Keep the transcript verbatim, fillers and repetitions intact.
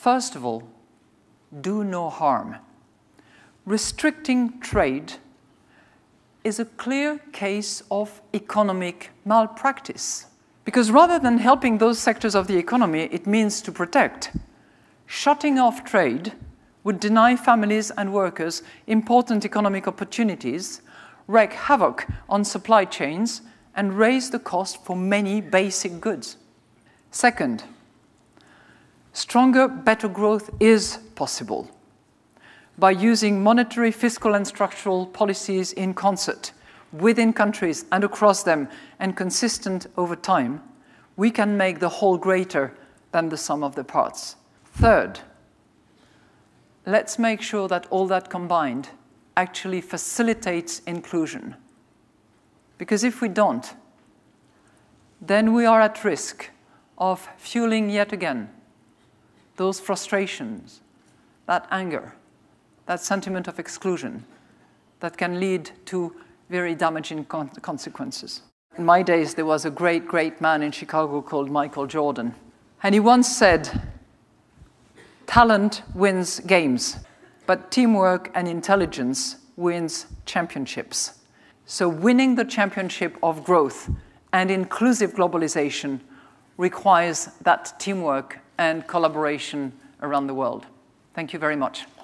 First of all, do no harm. Restricting trade is a clear case of economic malpractice. Because rather than helping those sectors of the economy it means to protect, shutting off trade would deny families and workers important economic opportunities, wreak havoc on supply chains, and raise the cost for many basic goods. Second, stronger, better growth is possible by using monetary, fiscal, and structural policies in concert within countries and across them and consistent over time. We can make the whole greater than the sum of the parts. Third, let's make sure that all that combined actually facilitates inclusion. Because if we don't, then we are at risk of fueling yet again those frustrations, that anger, that sentiment of exclusion that can lead to very damaging con consequences. In my days, there was a great, great man in Chicago called Michael Jordan. And he once said, talent wins games, but teamwork and intelligence wins championships. So winning the championship of growth and inclusive globalization requires that teamwork and collaboration around the world. Thank you very much.